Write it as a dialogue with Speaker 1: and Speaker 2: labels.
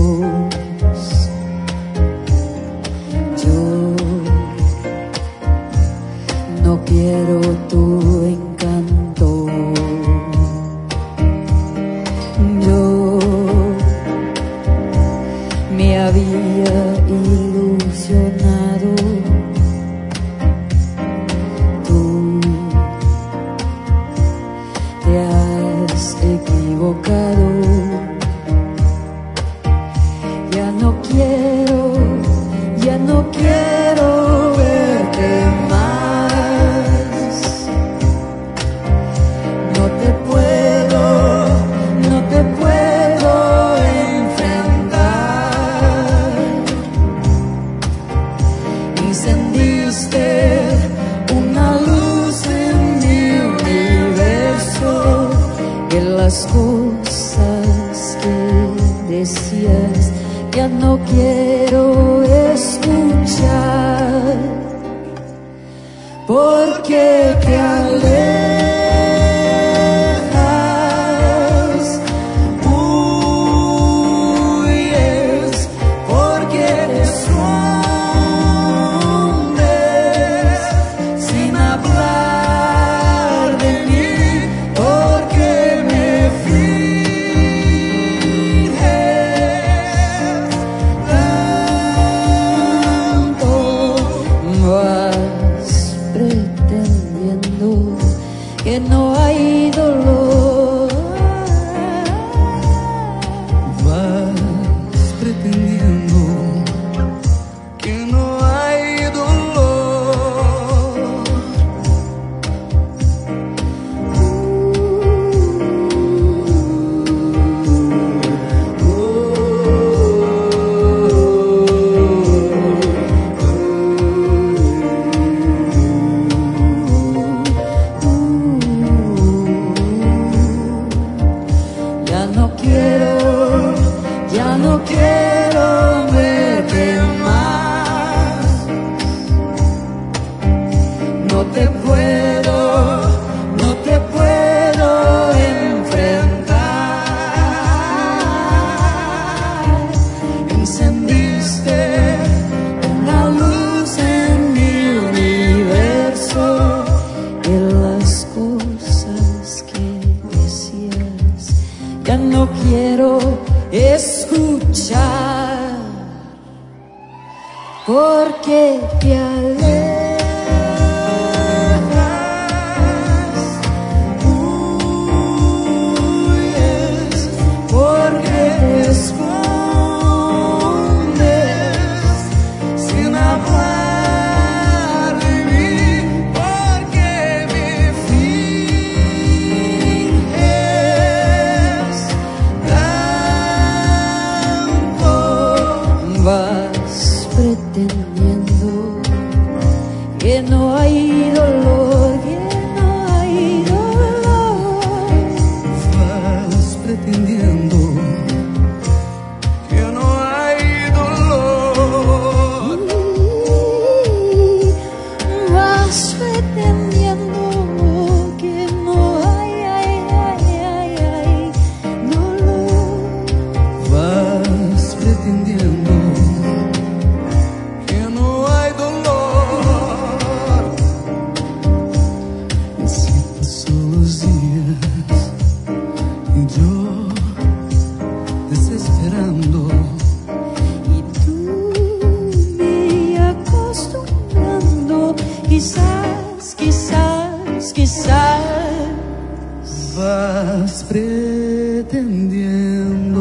Speaker 1: Yo no quiero tu encanto. Yo me había ilusionado. Tú te has equivocado. Ya no quiero verte más. No te puedo enfrentar. Encendiste una luz en mi universo, en las cosas que decías ya no quiero escuchar, porque te alejas, huyes, porque te escondes sin hablar de mí, porque me finges tanto. Vas pretendiendo que no hay dolor.
Speaker 2: Vas pretendiendo que no hay dolor.
Speaker 1: Ya no quiero verte más. No te puedo enfrentar. Encendiste una luz en mi universo, en las cosas que decías ya no quiero escuchar, porque te alejas, huyes, porque te escondes sin hablar de mí, porque me finges tanto. Vas pretendiendo que no hay dolor, que no hay dolor.
Speaker 2: Vas pretendiendo que no hay dolor.
Speaker 1: Vas pretendiendo que no hay dolor.
Speaker 2: Vas pretendiendo que no hay dolor. Así pasó los días y yo desesperando,
Speaker 1: Y tú me acostumbrando, quizás
Speaker 2: vas pretendiendo